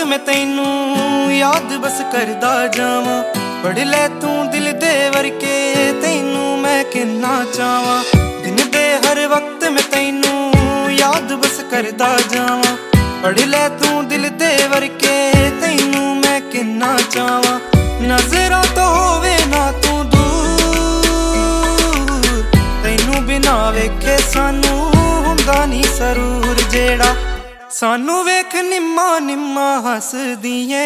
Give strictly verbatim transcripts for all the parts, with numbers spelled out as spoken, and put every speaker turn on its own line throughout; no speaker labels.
मैं तैनू याद बस करदा जावां। पढ़ लै तू दिल दे वर्के तैनू मैं किन्ना चावां। दिन दे हर वक्त मैं तैनू याद बस करदा जावां। पढ़ लै तू दिल दे वर्के तैनू मैं किन्ना चावां। नजरां तो होवे ना तू दूर, तैनू बिना वेखे सानू हुंदा नी सरूर। जेड़ा सानू वेख निम्मा निम्मा हसदिए,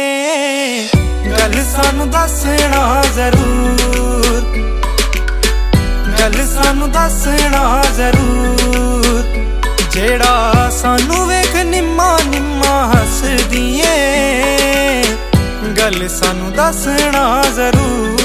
गल सानू दसना जरूर, गल सानू दसना जरूर। जेड़ा सानू वेख निम्मा निम्मा हसदिए, गल सानू दसना जरूर।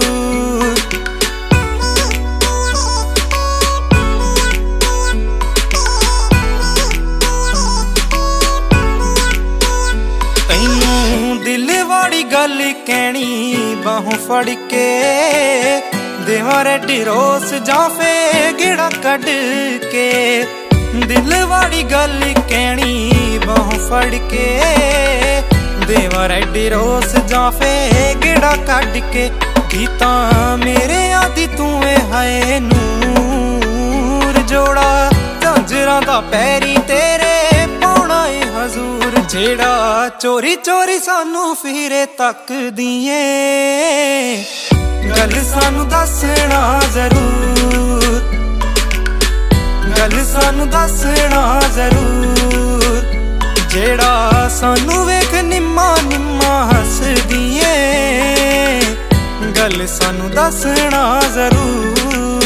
दिल वाली गल कहनी बाहों फड़ के, देवां रेडी रोस जां फे गेड़ा कढ के। दिल वाली गल कहनी बाहों फड़ के, देवां रेडी रोस जां फे गेड़ा कढ के। गीता मेरे आदि तू ए हाय नूर, जोड़ा झांजरां दा पैरी तेरे पाउणा ए हजूर। जेड़ा चोरी चोरी सानू फिरे तक दिए, गल सानू दसना जरूर, गल सानू दसना जरूर। जेड़ा सानू वेख निम्मा निम्मा हसदिए, गल सानू दसना जरूर।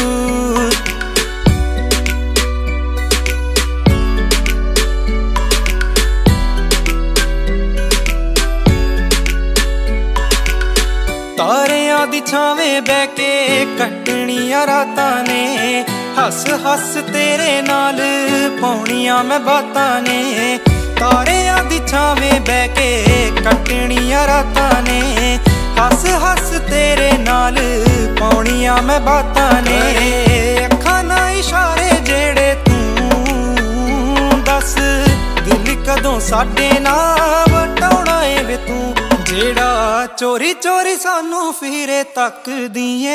तारियां दी छावें बह के कटनियां रातां ने, हस हस तेरे नाल पाउणियां मैं बातां ने। तारियां दी छावें बह के कटनियां रातां ने, हस हस तेरे नाल पाउणियां मैं बातां ने। अखां नाल इशारे जेड़े तू दस, दिल कदों साडे नाल वटाउणा ए वे तू। जेड़ा चोरी चोरी सानू फिरे तक दिए,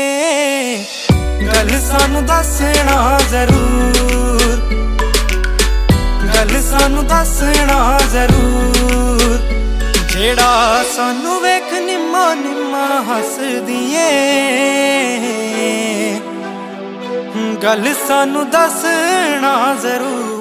गल सानू दसना जरूर, गल सानू दसना जरूर। जेड़ा सानू वेख निम्मा निम्मा हसदिए, गल सानू दसना जरूर।